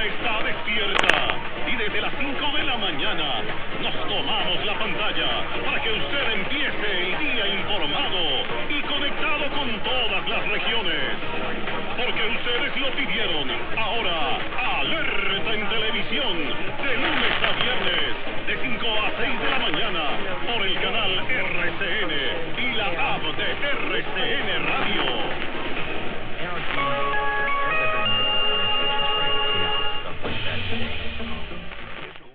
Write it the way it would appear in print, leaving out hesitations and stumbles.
está despierta y desde las 5 de la mañana nos tomamos la pantalla para que usted empiece el día informado y conectado con todas las regiones. Porque ustedes lo pidieron. Ahora, Alerta en Televisión, de lunes a viernes, de 5 a 6 de la mañana, por el canal RCN y la app de RCN Radio.